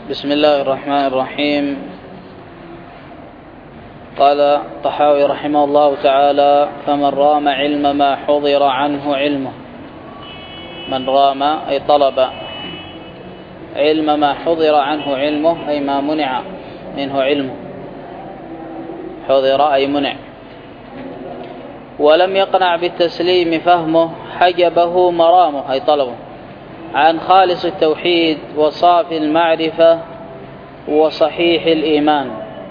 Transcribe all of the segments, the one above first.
بسم الله الرحمن الرحيم. قال الطحاوي رحمه الله تعالى: فمن رام علم ما حضر عنه علمه. من رام أي طلب علم ما حضر عنه علمه، أي ما منع منه علمه. حضر أي منع. ولم يقنع بالتسليم فهمه، حجبه مرامه أي طلبه عن خالص التوحيد وصافي المعرفة وصحيح الإيمان.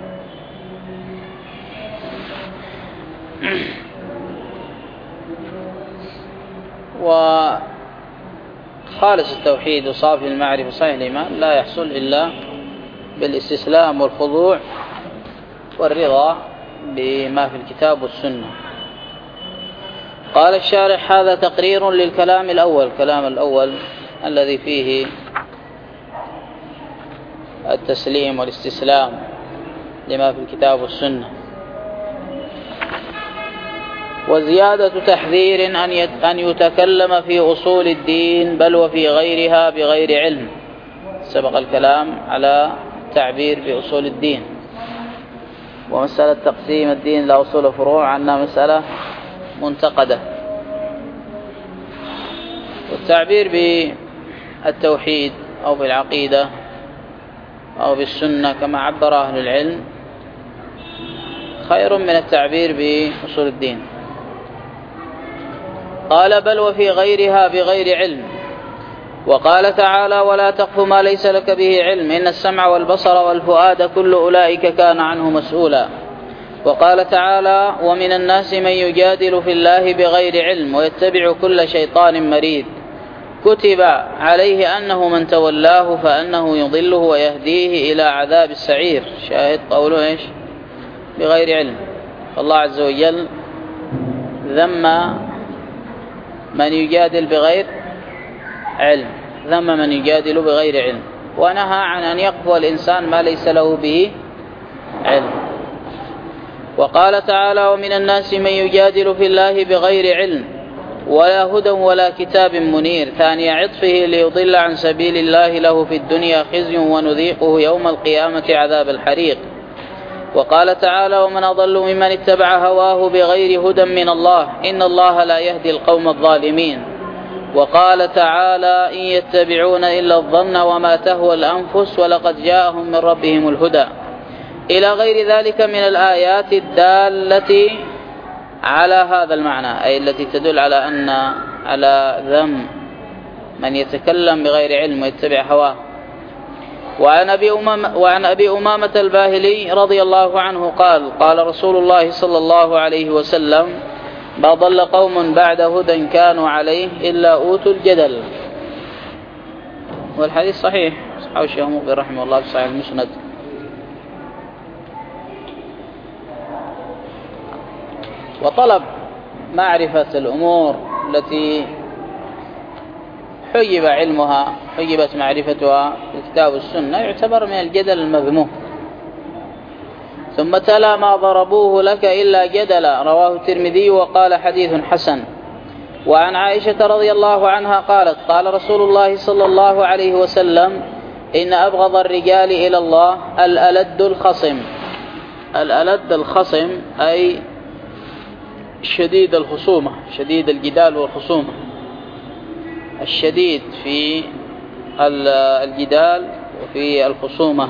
وخالص التوحيد وصافي المعرفة وصحيح الإيمان لا يحصل إلا بالاستسلام والخضوع والرضا بما في الكتاب والسنة. قال الشارح: هذا تقرير للكلام الأول، الكلام الأول الذي فيه التسليم والاستسلام لما في الكتاب والسنة، وزيادة تحذير أن يتكلم في أصول الدين بل وفي غيرها بغير علم. سبق الكلام على التعبير بأصول الدين، ومسألة تقسيم الدين لأصول وفروع عنها مسألة منتقدة، والتعبير بالتوحيد أو بالعقيدة أو بالسنة كما عبر أهل العلم خير من التعبير بأصول الدين. قال: بل وفي غيرها بغير علم. وقال تعالى: ولا تقف ما ليس لك به علم إن السمع والبصر والفؤاد كل أولئك كان عنه مسؤولا. وقال تعالى: ومن الناس من يجادل في الله بغير علم ويتبع كل شيطان مريد كتب عليه أنه من تولاه فأنه يضله ويهديه إلى عذاب السعير. شاهد قوله إيش؟ بغير علم. الله عز وجل ذم من يجادل بغير علم، ذم من يجادل بغير علم، ونهى عن أن يقفو الإنسان ما ليس له به علم. وقال تعالى: ومن الناس من يجادل في الله بغير علم ولا هدى ولا كتاب منير، ثاني عطفه ليضل عن سبيل الله له في الدنيا خزي ونذيقه يوم القيامة عذاب الحريق. وقال تعالى: ومن أضل ممن اتبع هواه بغير هدى من الله إن الله لا يهدي القوم الظالمين. وقال تعالى: إن يتبعون إلا الظن وما تهوى الأنفس ولقد جاءهم من ربهم الهدى، إلى غير ذلك من الآيات الدالة على هذا المعنى، أي التي تدل على ذم من يتكلم بغير علم ويتبع هواه. وعن أبي أمامة الباهلي رضي الله عنه قال: قال رسول الله صلى الله عليه وسلم: ما ضل قوم بعد هدى كانوا عليه إلا أوتوا الجدل. والحديث صحيح، صححه الشيخ مقبل رحمه الله في صحيح المسند. وطلب معرفة الأمور التي حجبت معرفتها في الكتاب والسنة يعتبر من الجدل المذموم. ثم تلا: ما ضربوه لك إلا جدلا، رواه الترمذي وقال حديث حسن. وعن عائشة رضي الله عنها قالت: قال رسول الله صلى الله عليه وسلم: إن أبغض الرجال إلى الله الألد الخصم. الألد الخصم أي شديد الخصومة، شديد الجدال والخصومة، الشديد في الجدال وفي الخصومة.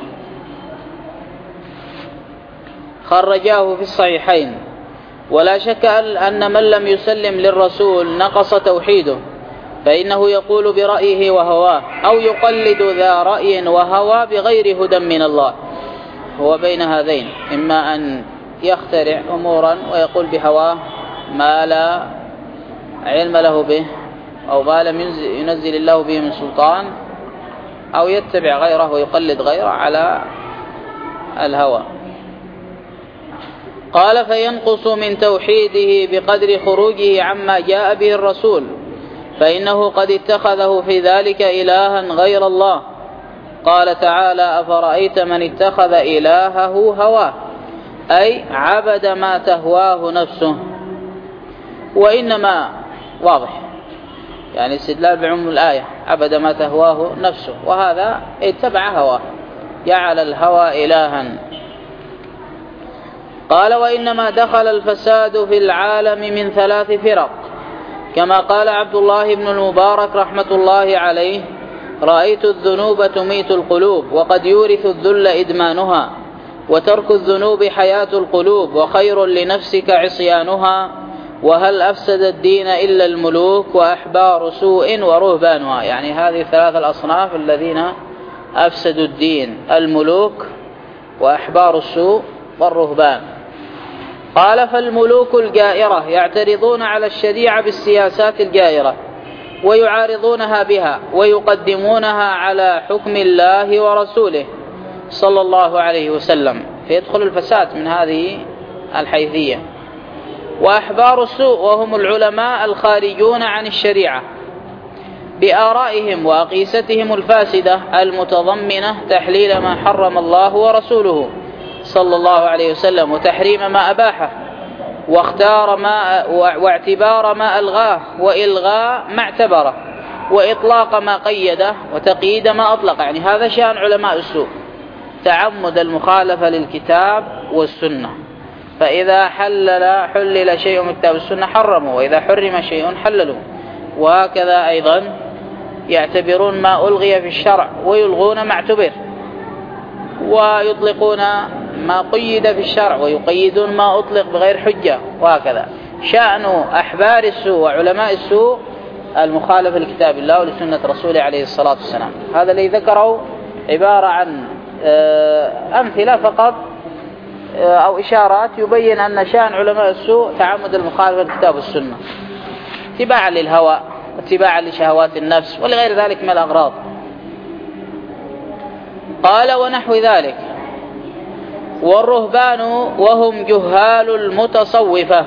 خرجاه في الصحيحين. ولا شك أن من لم يسلم للرسول نقص توحيده، فإنه يقول برأيه وهواه أو يقلد ذا رأي وهوى بغير هدى من الله. هو بين هذين، إما أن يخترع أمورا ويقول بهواه ما لا علم له به أو ما لم ينزل الله به من سلطان، أو يتبع غيره ويقلد غيره على الهوى. قال: فينقص من توحيده بقدر خروجه عما جاء به الرسول، فإنه قد اتخذه في ذلك إلها غير الله. قال تعالى: أفرأيت من اتخذ إلهه هواه، أي عبد ما تهواه نفسه. وإنما واضح يعني استدلال بعموم الآية، عبد ما تهواه نفسه، وهذا اتبع هواه جعل الهوى إلها. قال: وإنما دخل الفساد في العالم من 3 فرق، كما قال عبد الله بن المبارك رحمة الله عليه: رأيت الذنوب تميت القلوب، وقد يورث الذل إدمانها، وترك الذنوب حياة القلوب، وخير لنفسك عصيانها، وهل أفسد الدين إلا الملوك، وأحبار سوء ورهبانها. يعني هذه 3 الأصناف الذين أفسدوا الدين: الملوك وأحبار السوء والرهبان. قال: فالملوك الجائرة يعترضون على الشريعة بالسياسات الجائرة، ويعارضونها بها، ويقدمونها على حكم الله ورسوله صلى الله عليه وسلم، فيدخل الفساد من هذه الحيثية. وأحبار السوء وهم العلماء الخارجون عن الشريعة بآرائهم وأقيستهم الفاسدة المتضمنة تحليل ما حرم الله ورسوله صلى الله عليه وسلم، وتحريم ما أباحه، واعتبار ما ألغاه، وإلغاء ما اعتبره، وإطلاق ما قيده، وتقييد ما أطلق. يعني هذا شأن علماء السوء: تعمد المخالفة للكتاب والسنة، فإذا حلل شيء من الكتاب والسنة حرموا، وإذا حرم شيء حللوا. وهكذا أيضا يعتبرون ما ألغي في الشرع ويلغون ما اعتبر، ويطلقون ما قيد في الشرع ويقيدون ما أطلق بغير حجة. وهكذا شأن أحبار السوء وعلماء السوء المخالفة لكتاب الله ولسنة رسوله عليه الصلاة والسلام. هذا الذي ذكره عبارة عن أمثلة فقط أو إشارات يبين أن شأن علماء السوء تعمد المخالفة للكتاب والسنة اتباعا للهوى، اتباعا لشهوات النفس، ولغير ذلك من الأغراض. قال: ونحو ذلك. والرهبان وهم جهال المتصوفة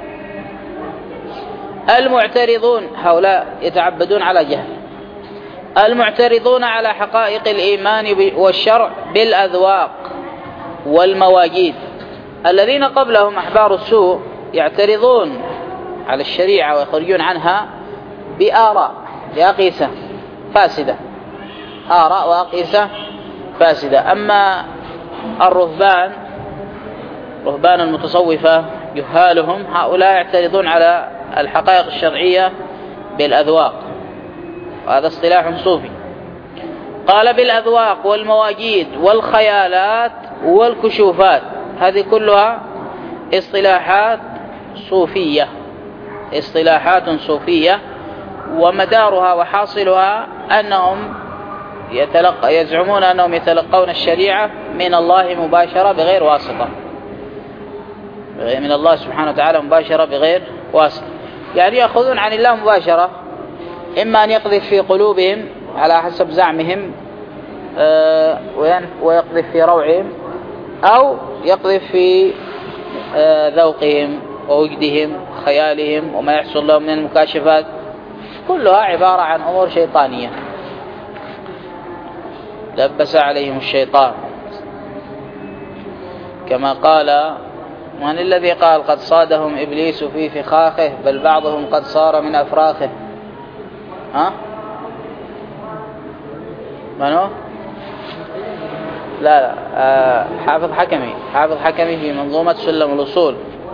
المعترضون، هؤلاء يتعبدون على جهل، المعترضون على حقائق الإيمان والشرع بالأذواق والمواجيد. الذين قبلهم أحبار السوء يعترضون على الشريعة ويخرجون عنها بآراء وأقيسة فاسدة، آراء وأقيسة فاسدة. أما الرهبان، رهبان المتصوفة جهالهم، هؤلاء يعترضون على الحقائق الشرعية بالأذواق، وهذا اصطلاح صوفي. قال: بالأذواق والمواجيد والخيالات والكشوفات. هذه كلها اصطلاحات صوفية، اصطلاحات صوفية، ومدارها وحاصلها أنهم يزعمون أنهم يتلقون الشريعة من الله مباشرة بغير واسطة، من الله سبحانه وتعالى مباشرة بغير واسطة. يعني يأخذون عن الله مباشرة، إما أن يقذف في قلوبهم على حسب زعمهم ويقذف في روعهم، أو يقذف في ذوقهم ووجدهم وخيالهم وما يحصل لهم من المكاشفات. كلها عبارة عن أمور شيطانية لبس عليهم الشيطان، كما قال: من الذي قال قد صادهم إبليس في فخاخه، بل بعضهم قد صار من أفراخه. من هو؟ لا حافظ حكمي في منظومة سلم الأصول.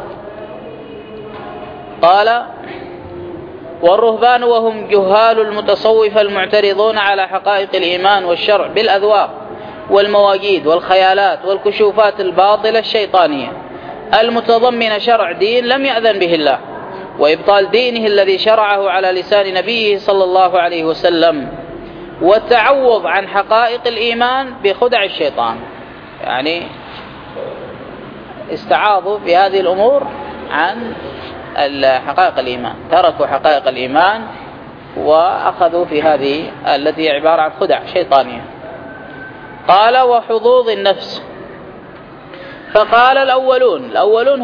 قال: والرهبان وهم جهال المتصوفة المعترضون على حقائق الإيمان والشرع بالأذواق والمواجيد والخيالات والكشوفات الباطلة الشيطانية المتضمنة شرع دين لم يأذن به الله، وإبطال دينه الذي شرعه على لسان نبيه صلى الله عليه وسلم، والتعوض عن حقائق الإيمان بخدع الشيطان. يعني استعاضوا في هذه الأمور عن حقائق الإيمان، تركوا حقائق الإيمان وأخذوا في هذه التي عبارة عن خدع شيطانية. قال: وحظوظ النفس. فقال: الأولون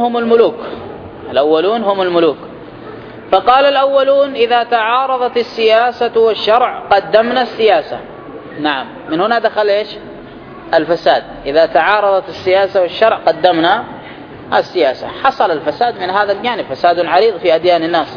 هم الملوك. فقال الأولون: إذا تعارضت السياسة والشرع قدمنا السياسة. نعم، من هنا دخل إيش؟ الفساد. إذا تعارضت السياسة والشرع قدمنا السياسة. حصل الفساد من هذا الجانب، فساد عريض في أديان الناس.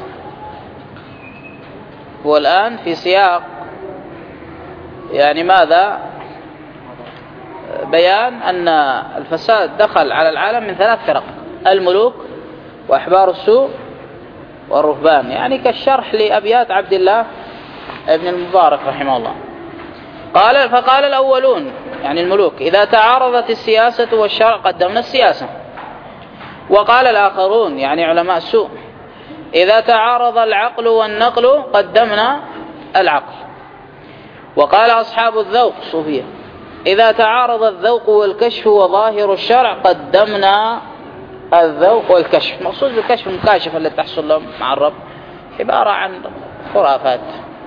والآن في سياق يعني ماذا؟ بيان أن الفساد دخل على العالم من 3 فرق: الملوك وأحبار السوء والرهبان، يعني كالشرح لأبيات عبد الله ابن المبارك رحمه الله. فقال الأولون يعني الملوك: إذا تعارضت السياسة والشرع قدمنا السياسة. وقال الآخرون يعني علماء السوء: إذا تعارض العقل والنقل قدمنا العقل. وقال أصحاب الذوق صوفية: إذا تعارض الذوق والكشف وظاهر الشرع قدمنا الذوق والكشف. مقصود بالكشف المكاشفة التي تحصل لهم مع الرب، عبارة عن خرافات.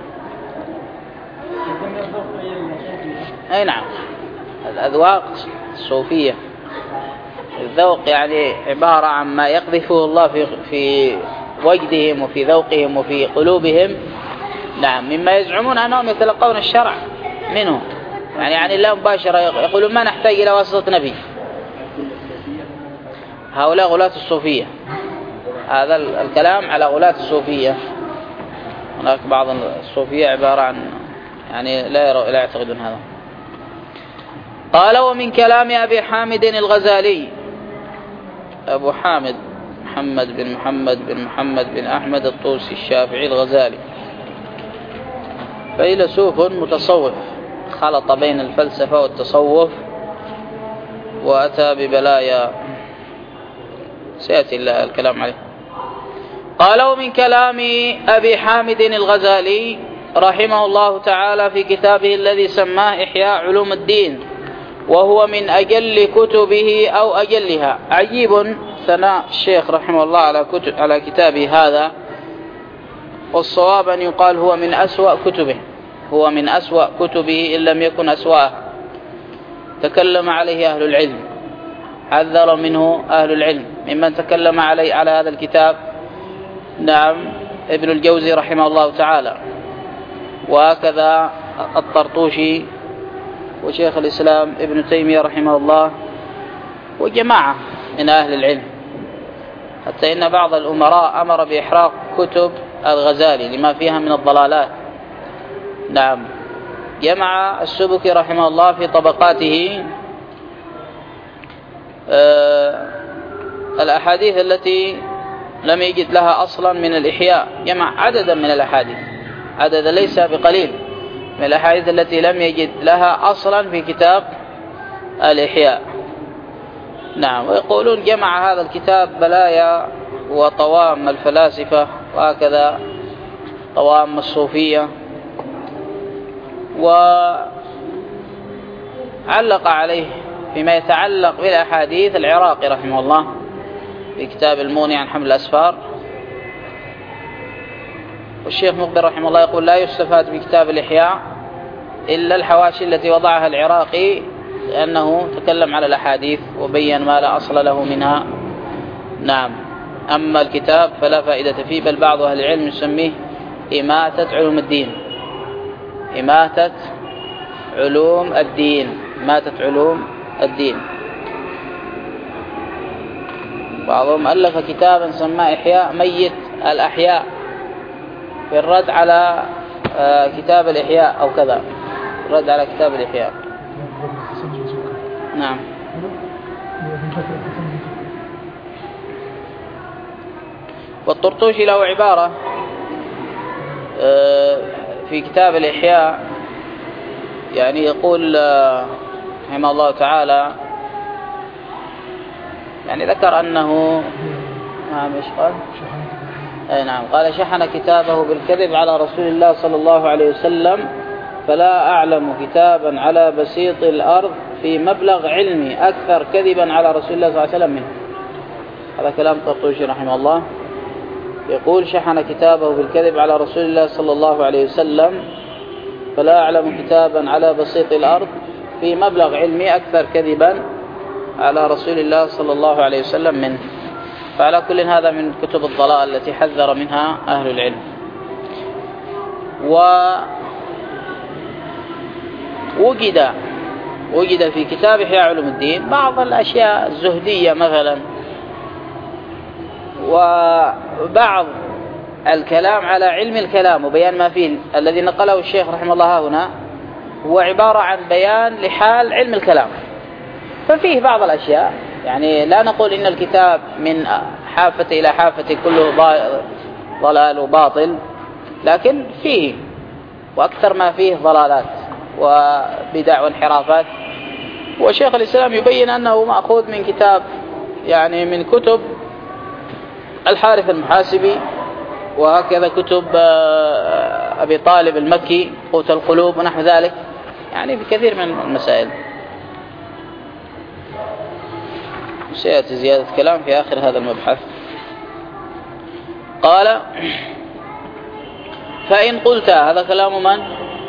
أي نعم، الأذواق الصوفية. الذوق يعني عبارة عن ما يقذفه الله في وجدهم وفي ذوقهم وفي قلوبهم، نعم، مما يزعمون أنهم يتلقون الشرع منه، يعني عن الله مباشرة، يقولون ما نحتاج إلى واسطة نبي. هؤلاء غلاة الصوفية. هذا الكلام على غلاة الصوفية. هناك بعض الصوفية عبارة عن يعني لا يعتقدون هذا. قال: ومن كلام أبي حامد الغزالي. أبو حامد محمد بن أحمد الطوسي الشافعي الغزالي، فيلسوف متصوف، خلط بين الفلسفة والتصوف وأتى ببلايا سيأتي الكلام عليه. قال: ومن كلام أبي حامد الغزالي رحمه الله تعالى في كتابه الذي سماه إحياء علوم الدين، وهو من أجل كتبه أو أجلها. عجيب ثناء الشيخ رحمه الله على كتابه هذا، والصواب أن يقال هو من أسوأ كتبه، هو من أسوأ كتبه إن لم يكن أسوأه. تكلم عليه أهل العلم، حذر منه أهل العلم. ممن تكلم على هذا الكتاب نعم ابن الجوزي رحمه الله تعالى، وهكذا الطرطوشي وشيخ الإسلام ابن تيمية رحمه الله وجماعة من أهل العلم، حتى إن بعض الأمراء أمر بإحراق كتب الغزالي لما فيها من الضلالات. نعم، جمع السبكي رحمه الله في طبقاته الأحاديث التي لم يجد لها أصلا من الإحياء، جمع عددا من الأحاديث، عددا ليس بقليل من الأحاديث التي لم يجد لها أصلا في كتاب الإحياء. نعم، ويقولون جمع هذا الكتاب بلايا وطوام الفلاسفة وهكذا طوام الصوفية. وعلق عليه فيما يتعلق بالأحاديث العراقي رحمه الله في كتاب المغني عن حمل الأسفار. والشيخ مقبل رحمه الله يقول: لا يستفاد بكتاب الإحياء إلا الحواشي التي وضعها العراقي، لأنه تكلم على الأحاديث وبين ما لا أصل له منها. نعم، أما الكتاب فلا فائدة فيه، بل بعض أهل العلم يسميه إماتة علوم الدين، إماتة علوم الدين، إماتة علوم الدين. بعضهم ألف كتابا سماه إحياء ميت الأحياء، في الرد على كتاب الإحياء أو كذا، الرد على كتاب الإحياء. نعم. والطرطوشي له عبارة في كتاب الإحياء، يعني يقول رحمه الله تعالى، يعني ذكر أنه نعم إيش قال؟ أي نعم، قال: شحن كتابه بالكذب على رسول الله صلى الله عليه وسلم، فلا أعلم كتابا على بسيط الأرض في مبلغ علمي أكثر كذبا على رسول الله صلى الله عليه وسلم منه. هذا كلام طرطوشي رحمه الله، يقول: شحن كتابه بالكذب على رسول الله صلى الله عليه وسلم، فلا أعلم كتابا على بسيط الأرض في مبلغ علمي أكثر كذبا على رسول الله صلى الله عليه وسلم منه. فعلى كل هذا من كتب الضلال التي حذر منها أهل العلم. ووجد في كتاب إحياء علوم الدين بعض الأشياء الزهدية مثلا، وبعض الكلام على علم الكلام وبيان ما فيه. الذي نقله الشيخ رحمه الله هنا هو عبارة عن بيان لحال علم الكلام، ففيه بعض الأشياء، يعني لا نقول إن الكتاب من حافة إلى حافة كله ضلال وباطل، لكن فيه، وأكثر ما فيه ضلالات وبدع وانحرافات. وشيخ الإسلام يبين أنه مأخوذ من كتاب، يعني من كتب الحارث المحاسبي، وهكذا كتب أبي طالب المكي قوت القلوب ونحو ذلك، يعني في كثير من المسائل. سيأتي زيادة كلام في آخر هذا المبحث. قال: فإن قلت، هذا كلام من؟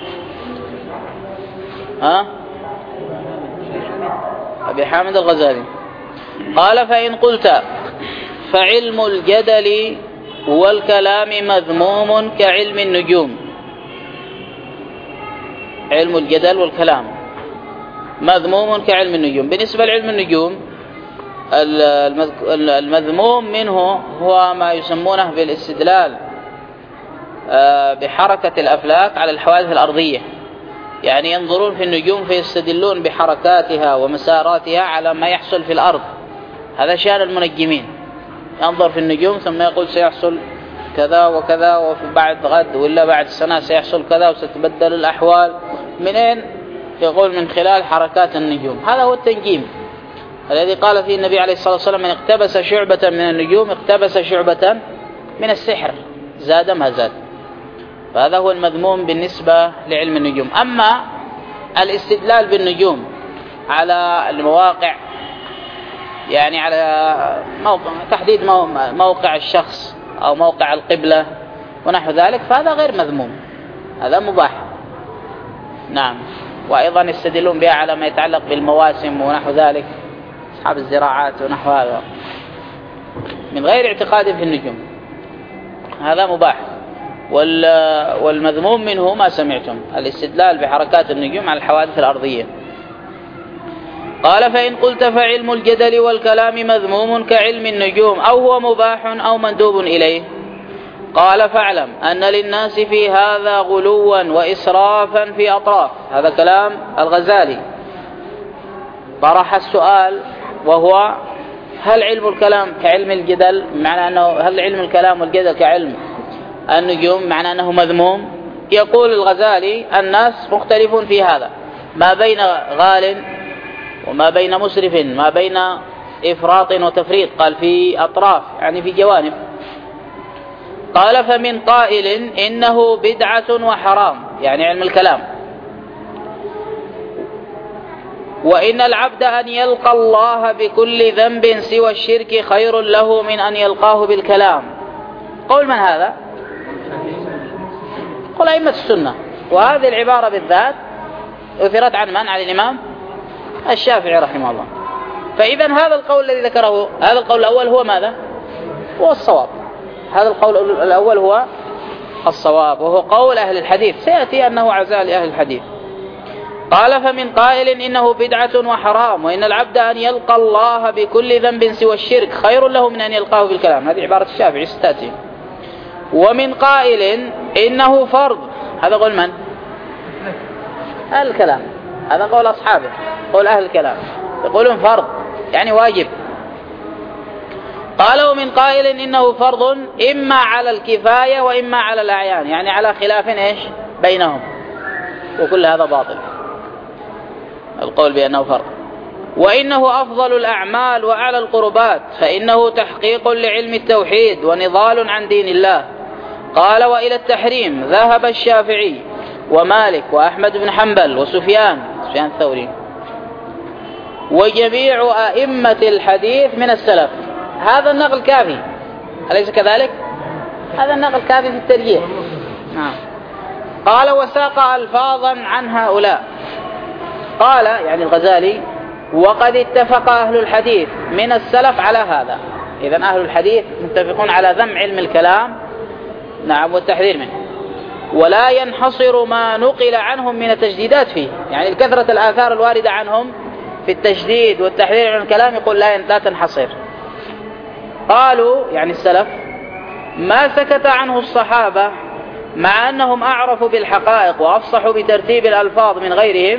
أبي حامد الغزالي. قال: فإن قلت فعلم الجدل والكلام مذموم كعلم النجوم. علم الجدل والكلام مذموم كعلم النجوم. بالنسبة لعلم النجوم، المذموم منه هو ما يسمونه بالاستدلال بحركة الأفلاك على الحوادث الأرضية، يعني ينظرون في النجوم فيستدلون بحركاتها ومساراتها على ما يحصل في الأرض. هذا شأن المنجمين، ينظر في النجوم ثم يقول سيحصل كذا وكذا، وفي بعد غد ولا بعد سنة سيحصل كذا وستتبدل الأحوال. منين؟ يقول من خلال حركات النجوم. هذا هو التنجيم الذي قال فيه النبي عليه الصلاة والسلام: من اقتبس شعبة من النجوم اقتبس شعبة من السحر، زاد ما زاد. فهذا هو المذموم بالنسبة لعلم النجوم. أما الاستدلال بالنجوم على المواقع، يعني على تحديد موقع الشخص أو موقع القبلة ونحو ذلك، فهذا غير مذموم، هذا مباح. نعم. وأيضا يستدلون بها على ما يتعلق بالمواسم ونحو ذلك، أصحاب الزراعات ونحو هذا، من غير اعتقاد في النجوم، هذا مباح. والمذموم منه ما سمعتم، الاستدلال بحركات النجوم على الحوادث الأرضية. قال: فإن قلت فعلم الجدل والكلام مذموم كعلم النجوم، أو هو مباح أو مندوب إليه. قال: فاعلم أن للناس في هذا غلوا وإسرافا في أطراف. هذا كلام الغزالي. طرح السؤال، وهو: هل علم الكلام كعلم الجدل؟ معنى أنه هل علم الكلام والجدل كعلم النجوم معنى أنه مذموم؟ يقول الغزالي: الناس مختلفون في هذا، ما بين غال وما بين مسرف، ما بين إفراط وتفريط. قال في أطراف، يعني في جوانب. قال: فمن قائل إنه بدعة وحرام، يعني علم الكلام، وإن العبد أن يلقى الله بكل ذنب سوى الشرك خير له من أن يلقاه بالكلام. قول من هذا؟ قول أئمة السنة. وهذه العبارة بالذات أثرت عن من؟ عن الإمام الشافعي رحمه الله. فإذا هذا القول الذي ذكره، هذا القول الأول هو ماذا؟ هو الصواب. هذا القول الأول هو الصواب، وهو قول أهل الحديث، سيأتي أنه عزاء لأهل الحديث. قال: فمن قائل إنه بدعة وحرام، وإن العبد أن يلقى الله بكل ذنب سوى الشرك خير له من أن يلقاه بالكلام. هذه عبارة الشافعي ستأتي. ومن قائل إنه فرض، هذا قول من؟ أهل الكلام، هذا قول أصحابه، قول أهل الكلام، يقولون فرض يعني واجب. قال: ومن قائل إنه فرض إما على الكفاية وإما على الأعيان، يعني على خلاف إيش بينهم، وكل هذا باطل القول بأنه فرض. وإنه أفضل الأعمال وأعلى القربات، فإنه تحقيق لعلم التوحيد ونضال عن دين الله. قال: وإلى التحريم ذهب الشافعي ومالك وأحمد بن حنبل وسفيان الثوري وجميع أئمة الحديث من السلف. هذا النقل كافي، أليس كذلك؟ هذا النقل كافي في الترجيح. نعم. قال: وساق ألفاظا عن هؤلاء. قال يعني الغزالي: وقد اتفق أهل الحديث من السلف على هذا. إذن أهل الحديث متفقون على ذم علم الكلام، نعم، والتحذير منه، ولا ينحصر ما نقل عنهم من التجديدات فيه، يعني كثرة الآثار الواردة عنهم في التشديد والتحذير من الكلام يقول لا تنحصر. قالوا يعني السلف: ما سكت عنه الصحابة، مع أنهم أعرفوا بالحقائق وأفصحوا بترتيب الألفاظ من غيرهم،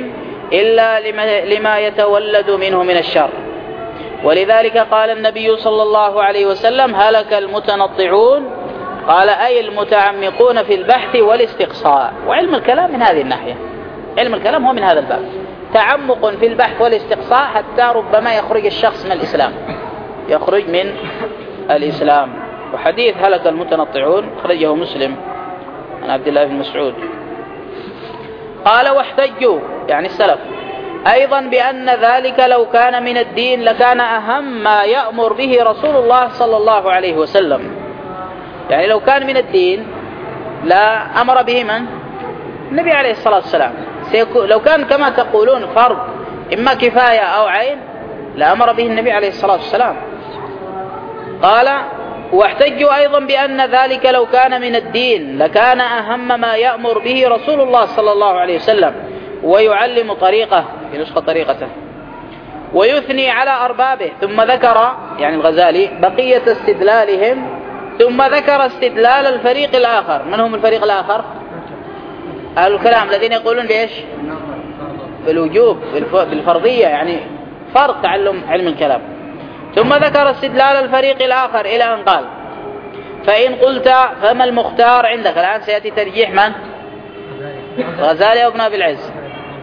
إلا لما يتولد منه من الشر. ولذلك قال النبي صلى الله عليه وسلم: هلك المتنطعون، قال أي المتعمقون في البحث والاستقصاء. وعلم الكلام من هذه الناحية، علم الكلام هو من هذا الباب، تعمق في البحث والاستقصاء حتى ربما يخرج الشخص من الإسلام، يخرج من الإسلام. وحديث هلك المتنطعون خرجه مسلم عن عبد الله بن مسعود. قال: واحتجوا يعني السلف أيضا بأن ذلك لو كان من الدين لكان أهم ما يأمر به رسول الله صلى الله عليه وسلم. يعني لو كان من الدين لا أمر به من؟ النبي عليه الصلاة والسلام. لو كان كما تقولون فرض إما كفاية أو عين لأمر به النبي عليه الصلاة والسلام. قال: واحتجوا أيضا بأن ذلك لو كان من الدين لكان أهم ما يأمر به رسول الله صلى الله عليه وسلم ويعلم طريقه، في نسخة طريقته، ويثني على أربابه. ثم ذكر يعني الغزالي بقية استدلالهم، ثم ذكر استدلال الفريق الآخر. من هم الفريق الآخر؟ أهل الكلام الذين يقولون بإيش؟ بالوجوب، بالفرضية، يعني فرض تعلم علم الكلام. ثم ذكر استدلال الفريق الآخر إلى أن قال: فإن قلت فما المختار عندك؟ الآن سيأتي ترجيح من؟ الغزالي أو ابن أبي العز؟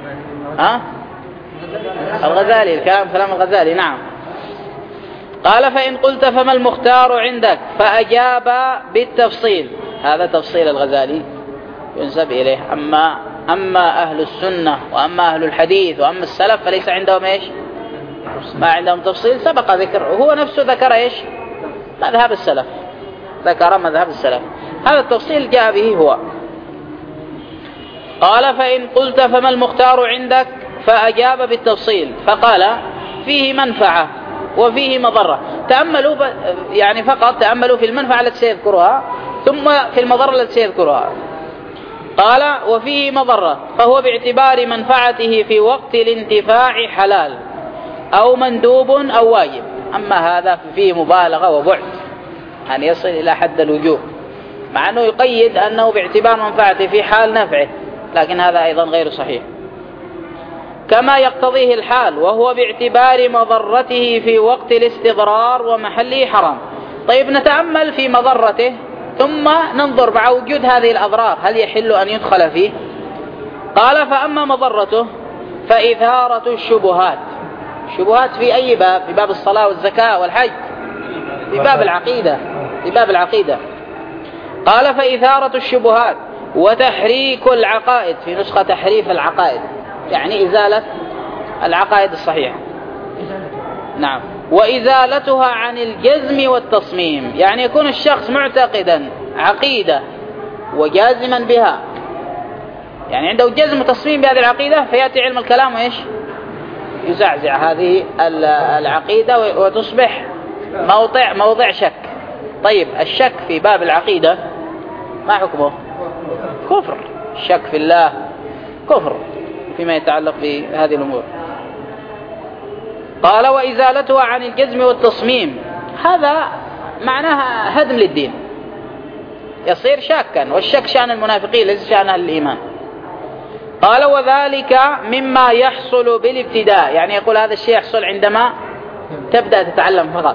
الغزالي، الكلام كلام الغزالي. نعم. قال: فإن قلت فما المختار عندك؟ فأجاب بالتفصيل. هذا تفصيل الغزالي ينسب إليه. أما أهل السنة وأما أهل الحديث وأما السلف فليس عندهم إيش؟ ما عندهم تفصيل. سبق ذكر، وهو نفسه ذكر إيش؟ مذهب السلف، ذكر مذهب السلف. هذا التفصيل جاء به هو. قال: فإن قلت فما المختار عندك؟ فأجاب بالتفصيل فقال: فيه منفعة وفيه مضرة. تأملوا يعني فقط تأملوا في المنفعة التي سيذكرها ثم في المضرة التي سيذكرها. قال: وفيه مضرة، فهو باعتبار منفعته في وقت الانتفاع حلال أو مندوب أو واجب. أما هذا فيه مبالغة وبعد أن يصل إلى حد الوجوب، مع أنه يقيد أنه باعتبار منفعته في حال نفعه، لكن هذا أيضا غير صحيح كما يقتضيه الحال، وهو باعتبار مضرته في وقت الاستضرار ومحله حرام. طيب نتأمل في مضرته ثم ننظر مع وجود هذه الأضرار هل يحل أن يدخل فيه. قال: فأما مضرته فإثارة الشبهات. الشبهات في أي باب؟ في باب الصلاة والزكاة والحج، في باب العقيدة، في باب العقيدة. قال: فإثارة الشبهات وتحريك العقائد، في نسخة تحريف العقائد، يعني إزالة العقائد الصحيحة. نعم. وإزالتها عن الجزم والتصميم، يعني يكون الشخص معتقدا عقيدة وجازما بها، يعني عنده جزم وتصميم بهذه العقيدة، فيأتي علم الكلام وإيش؟ يزعزع هذه العقيدة وتصبح موضع شك. طيب الشك في باب العقيدة ما حكمه؟ كفر. الشك في الله كفر فيما يتعلق بهذه الأمور. قال: وإزالتها عن الجزم والتصميم، هذا معناها هدم للدين، يصير شاكا، والشك شأن المنافقين ليس شأن أهل الإيمان. قال: وذلك مما يحصل بالابتداء، يعني يقول هذا الشيء يحصل عندما تبدأ تتعلم فقط،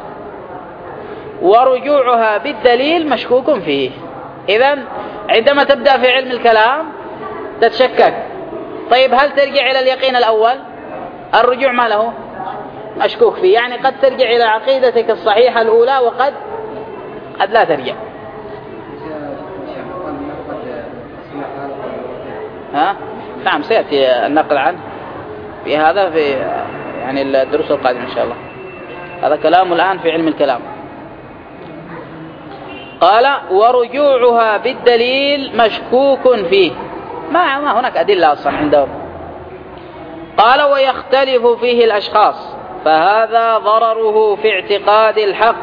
ورجوعها بالدليل مشكوك فيه. إذن عندما تبدأ في علم الكلام تتشكك، طيب هل ترجع إلى اليقين الأول؟ الرجوع ما له مشكوك فيه، يعني قد ترجع إلى عقيدتك الصحيحة الأولى وقد لا ترجع. نعم سيأتي النقل عنه في هذا في يعني الدروس القادمة إن شاء الله. هذا كلام الآن في علم الكلام. قال: ورجوعها بالدليل مشكوك فيه، ما هناك أدلة أصلا عندهم. قال: ويختلف فيه الأشخاص، فهذا ضرره في اعتقاد الحق.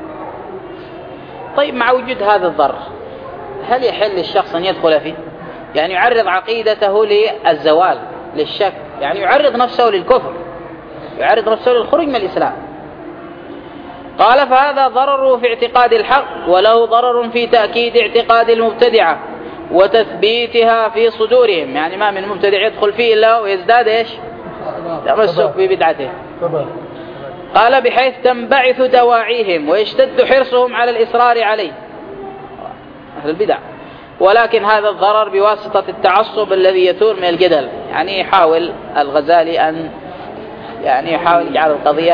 طيب مع وجود هذا الضرر هل يحل للشخص أن يدخل فيه؟ يعني يعرض عقيدته للزوال، للشك، يعني يعرض نفسه للكفر، يعرض نفسه للخروج من الإسلام. قال: فهذا ضرره في اعتقاد الحق، وله ضرر في تأكيد اعتقاد المبتدعة وتثبيتها في صدورهم، يعني ما من مبتدع يدخل فيه إلا ويزداد إيش؟ تمسك ببدعته. قال بحيث تنبعث دواعيهم ويشتد حرصهم على الإصرار عليه، أهل البدع، ولكن هذا الضرر بواسطة التعصب الذي يثور من الجدل. يعني يحاول الغزالي أن يحاول يجعل القضية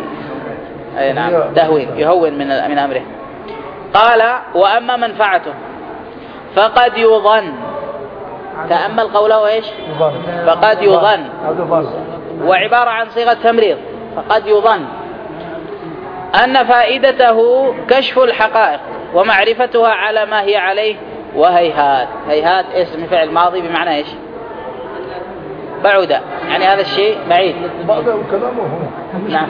تهوين، يهون من أمره. قال وأما منفعته فقد يظن، تأمل قوله إيش؟ فقد يظن، وعبارة عن صيغة تمريض. فقد يظن أن فائدته كشف الحقائق ومعرفتها على ما هي عليه، وهيهات. هيهات اسم فعل ماضي بمعنى إيش؟ بعد، يعني هذا الشيء بعيد. نعم.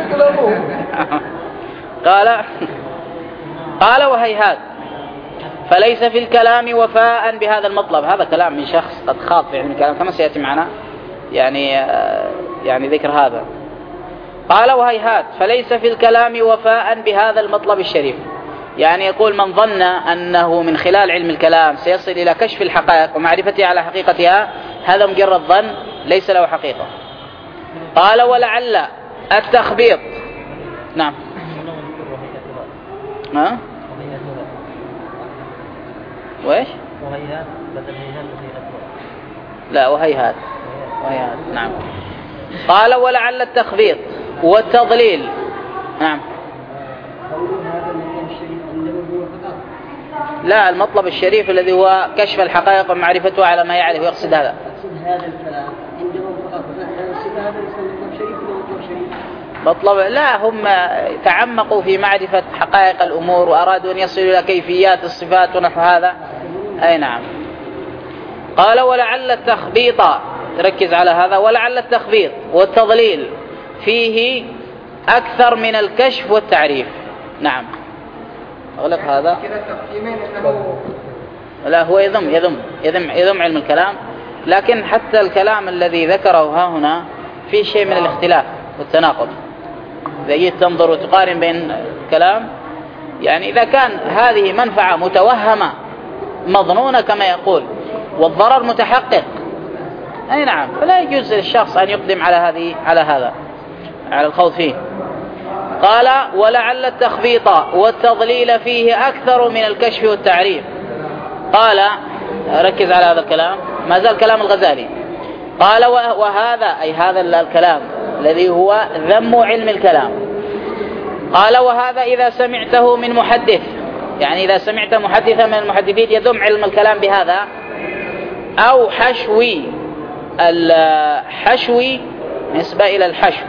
قال وهيهات فليس في الكلام وفاء بهذا المطلب. هذا كلام من شخص قد خاض في علم الكلام كما سيأتي معنا يعني ذكر هذا. قال وهيهات فليس في الكلام وفاء بهذا المطلب الشريف. يعني يقول من ظن أنه من خلال علم الكلام سيصل إلى كشف الحقائق ومعرفتها على حقيقتها، هذا مجرد ظن ليس له حقيقة. قال ولعل التخبيط. نعم. ها؟ وإيش؟ وهيهات بدل هيهات لا وهيهات. وهيهات نعم. قال ولعل التخبيط والتضليل. نعم. لا، المطلب الشريف الذي هو كشف الحقائق ومعرفتها على ما يعرف، يقصد هذا. هذا الكلام عندهم فقط هذا مطلب شريف ولا مطلب شريف؟ مطلب لا، هم تعمقوا في معرفة حقائق الأمور وأرادوا أن يصلوا إلى كيفيات الصفات ونحو هذا. أي نعم. قال ولعل التخبيط، ركز على هذا، ولعل التخبيط والتضليل فيه أكثر من الكشف والتعريف. نعم. أغلق هذا. لا، هو يذم علم الكلام، لكن حتى الكلام الذي ذكره ها هنا فيه شيء من الاختلاف والتناقض. إذا جيت تنظر وتقارن بين الكلام، يعني إذا كان هذه منفعة متوهمة مظنونة كما يقول والضرر متحقق، أي نعم، فلا يجوز للشخص أن يقدم على هذا على الخوض فيه. قال ولعل التخبيط والتضليل فيه أكثر من الكشف والتعريف. قال ركز على هذا الكلام، ما زال كلام الغزالي. قال وهذا أي هذا الكلام الذي هو ذم علم الكلام. قال وهذا إذا سمعته من محدث، يعني إذا سمعت محدثا من المحدثين يذم علم الكلام بهذا، أو حشوي نسبة إلى الحشو.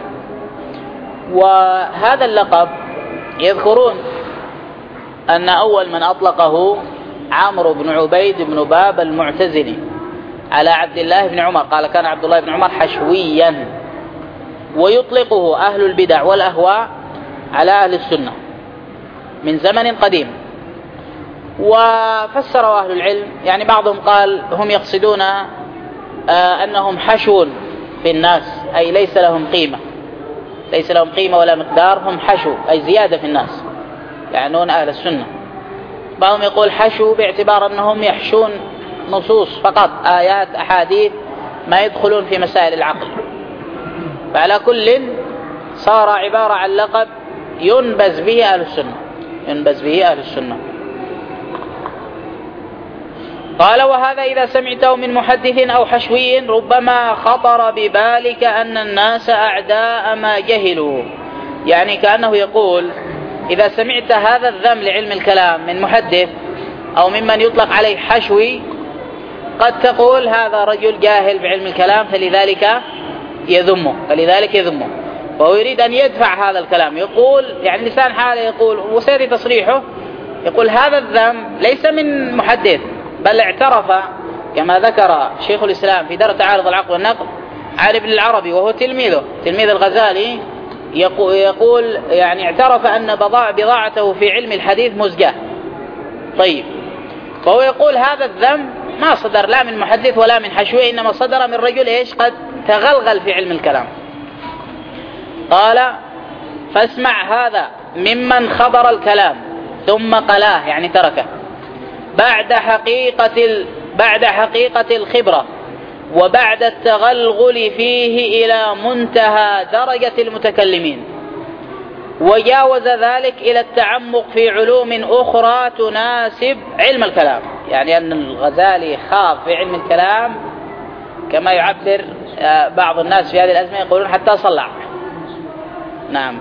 وهذا اللقب يذكرون أن أول من أطلقه عمرو بن عبيد بن باب المعتزلي على عبد الله بن عمر. قال كان عبد الله بن عمر حشويا. ويطلقه أهل البدع والأهواء على أهل السنة من زمن قديم. وفسروا أهل العلم، يعني بعضهم قال هم يقصدون أنهم حشو في الناس، أي ليس لهم قيمة ولا مقدار، هم حشو أي زيادة في الناس، يعنون أهل السنة. بعضهم يقول حشو باعتبار أنهم يحشون نصوص فقط، آيات أحاديث، ما يدخلون في مسائل العقل. فعلى كل صار عبارة عن لقب ينبذ به أهل السنة. قال وهذا إذا سمعته من محدث أو حشوي ربما خطر ببالك أن الناس أعداء ما جهلوا. يعني كأنه يقول إذا سمعت هذا الذم لعلم الكلام من محدث أو ممن يطلق عليه حشوي، قد تقول هذا رجل جاهل بعلم الكلام فلذلك يذمه. وهو يريد أن يدفع هذا الكلام، يقول يعني لسان حاله يقول، وسيري تصريحه، يقول هذا الذم ليس من محدث، بل اعترف كما ذكر شيخ الإسلام في درء تعارض العقل والنقل عن ابن العربي وهو تلميذ الغزالي، يقول يعني اعترف أن بضاعته في علم الحديث مزجاة. طيب، فهو يقول هذا الذم ما صدر لا من محدث ولا من حشوي، إنما صدر من رجل قد تغلغل في علم الكلام. قال فاسمع هذا ممن خبر الكلام ثم قلاه، يعني تركه بعد حقيقة الخبرة وبعد التغلغل فيه إلى منتهى درجة المتكلمين، وجاوز ذلك إلى التعمق في علوم أخرى تناسب علم الكلام. يعني أن الغزالي خاض في علم الكلام كما يعبر بعض الناس في هذه الأزمنة يقولون حتى صلع. نعم.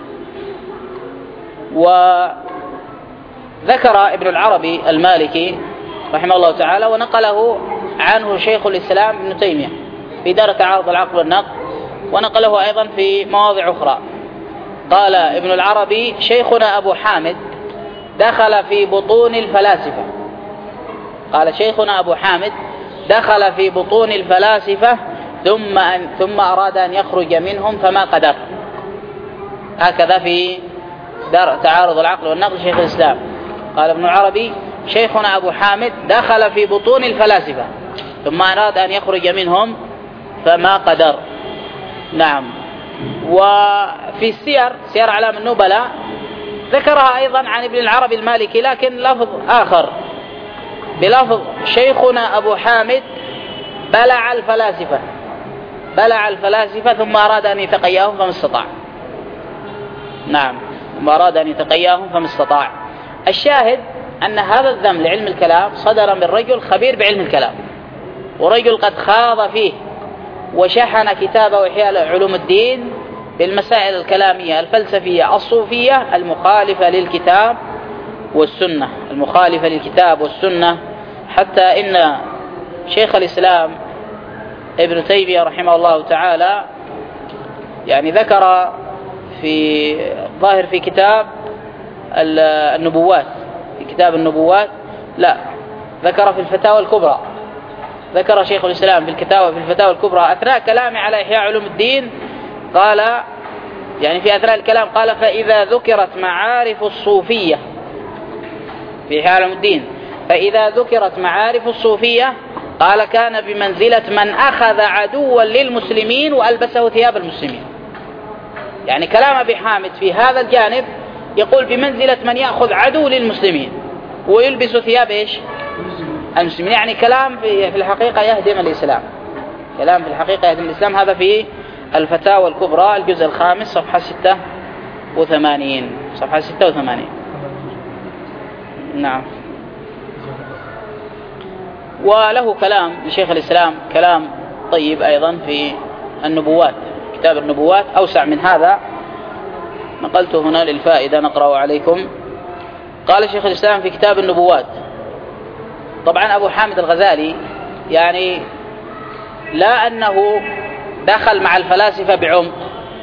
وذكر ابن العربي المالكي رحمه الله تعالى ونقله عنه شيخ الإسلام ابن تيمية في دار تعارض العقل والنقل، ونقله أيضا في مواضع أخرى. قال ابن العربي: شيخنا أبو حامد دخل في بطون الفلاسفة. قال شيخنا أبو حامد دخل في بطون الفلاسفة ثم أراد أن يخرج منهم فما قدر. هكذا في دار تعارض العقل والنقل شيخ الإسلام. قال ابن العربي: شيخنا أبو حامد دخل في بطون الفلاسفة ثم أراد أن يخرج منهم فما قدر. نعم. وفي سير أعلام النبلاء ذكرها أيضا عن ابن العربي المالكي لكن لفظ آخر بلفظ: شيخنا أبو حامد بلع الفلاسفة ثم أراد أن يتقياهم فما استطاع. نعم. ثم أراد أن يتقياهم فما استطاع. الشاهد أن هذا الذم لعلم الكلام صدر من رجل خبير بعلم الكلام، ورجل قد خاض فيه وشحن كتابه إحياء علوم الدين بالمسائل الكلامية الفلسفية الصوفية المخالفة للكتاب والسنة، حتى إن شيخ الإسلام ابن تيمية رحمه الله تعالى يعني ذكر في ظاهر في كتاب النبوات، ذكر في الفتاوى الكبرى، ذكر شيخ الإسلام في الفتاوى الكبرى أثناء كلامه على إحياء علوم الدين، قال يعني في أثناء الكلام قال: فإذا ذكرت معارف الصوفية في إحياء علوم الدين، فإذا ذكرت معارف الصوفية قال كان بمنزلة من أخذ عدوا للمسلمين وألبسه ثياب المسلمين. يعني كلام أبي حامد في هذا الجانب يقول بمنزلة من يأخذ عدو للمسلمين ويلبس ثياب إيش؟ المسلمين. يعني كلام في الحقيقة يهدم الإسلام، هذا في الفتاوى الكبرى الجزء 5 صفحة 86. نعم. وله كلام لشيخ الإسلام كلام طيب أيضا في النبوات، كتاب النبوات أوسع من هذا، نقلته هنا للفائدة نقرأه عليكم. قال شيخ الإسلام في كتاب النبوات: طبعا أبو حامد الغزالي يعني لا أنه دخل مع الفلاسفة بعمق،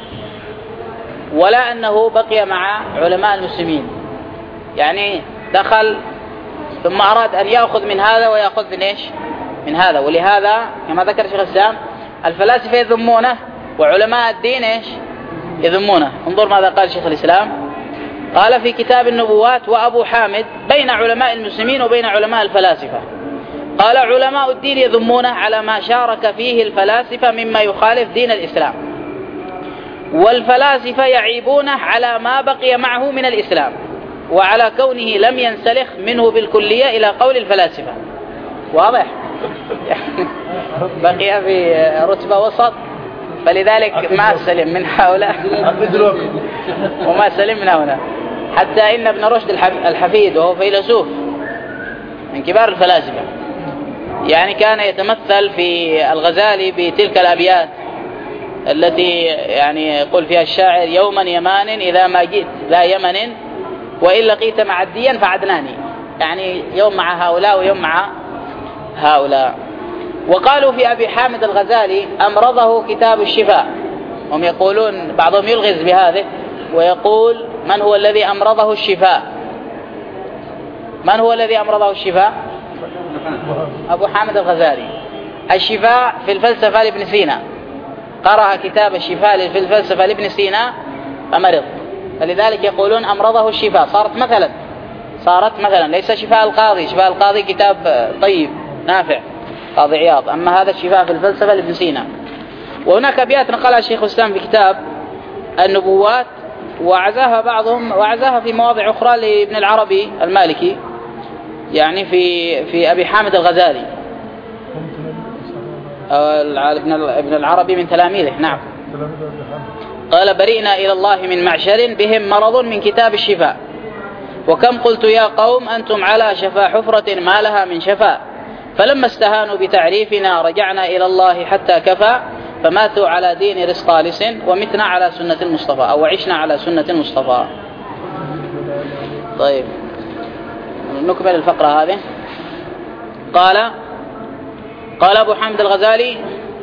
ولا أنه بقي مع علماء المسلمين، يعني دخل ثم أراد أن يأخذ من هذا ويأخذ من هذا. ولهذا كما ذكر شيخ الإسلام الفلاسفة يذمونه وعلماء الدين يذمونه. انظر ماذا قال شيخ الإسلام. قال في كتاب النبوات: وأبو حامد بين علماء المسلمين وبين علماء الفلاسفة. قال: علماء الدين يذمونه على ما شارك فيه الفلاسفة مما يخالف دين الإسلام، والفلاسفة يعيبونه على ما بقي معه من الإسلام، وعلى كونه لم ينسلخ منه بالكلية إلى قول الفلاسفة. واضح؟ بقي في رتبة وسط، فلذلك ما سلم من هؤلاء وما سلم من هؤلاء. حتى إن ابن رشد الحفيد وهو فيلسوف من كبار الفلاسفة يعني كان يتمثل في الغزالي بتلك الأبيات التي يعني يقول فيها الشاعر: يوما يمان إذا ما جئت لا يمن وإن لقيت معديا فعدناني. يعني يوم مع هؤلاء ويوم مع هؤلاء. وقالوا في أبي حامد الغزالي: أمرضه كتاب الشفاء. هم يقولون بعضهم يلغز بهذه ويقول: من هو الذي أمرضه الشفاء؟ من هو الذي أمرضه الشفاء؟ أبو حامد الغزالي. الشفاء في الفلسفة لابن سينا، قرأ كتاب الشفاء في الفلسفة لابن سينا فمرض، فلذلك يقولون أمرضه الشفاء. صارت مثلا ليس شفاء القاضي كتاب طيب نافع قاضي عياض، أما هذا الشفاء في الفلسفة لابن سينا. وهناك أبيات نقلها شيخ الإسلام في كتاب النبوات وعزاها في مواضع أخرى لابن العربي المالكي، يعني في أبي حامد الغزالي. ابن العربي من تلاميذه. نعم. قال برئنا إلى الله من معشر بهم مرض من كتاب الشفاء، وكم قلت يا قوم أنتم على شفا حفرة ما لها من شفاء، فلما استهانوا بتعريفنا رجعنا إلى الله حتى كفى، فماتوا على دين رسطالس ومتنا على سنة المصطفى، أو عشنا على سنة المصطفى. طيب نكمل الفقرة هذه. قال أبو حامد الغزالي: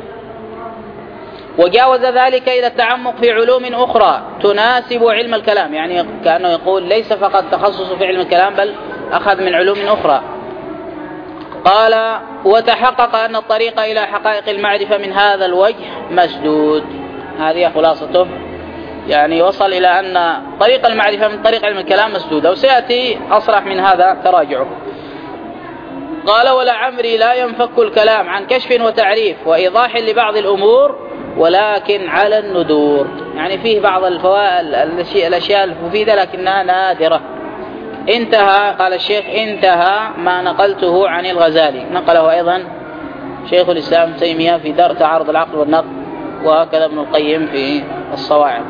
وجاوز ذلك إلى التعمق في علوم أخرى تناسب علم الكلام، يعني كأنه يقول ليس فقط تخصص في علم الكلام بل أخذ من علوم أخرى. قال: وتحقق أن الطريق إلى حقائق المعرفة من هذا الوجه مسدود. هذه خلاصته، يعني وصل إلى أن طريق المعرفة من طريق علم الكلام مسدود، وسيأتي أصرح من هذا تراجعه. قال: ولعمري لا ينفك الكلام عن كشف وتعريف وإيضاح لبعض الأمور، ولكن على الندور، يعني فيه بعض الأشياء المفيدة لكنها نادرة. انتهى. قال الشيخ: انتهى ما نقلته عن الغزالي. نقله أيضا شيخ الإسلام تيمية في درء تعارض العقل والنقل، وهكذا ابن القيم في الصواعق.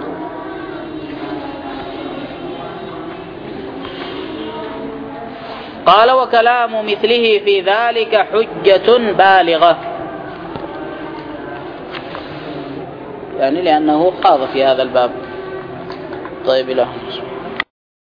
قال: وكلام مثله في ذلك حجة بالغة، يعني لأنه خاض في هذا الباب. طيب، إلى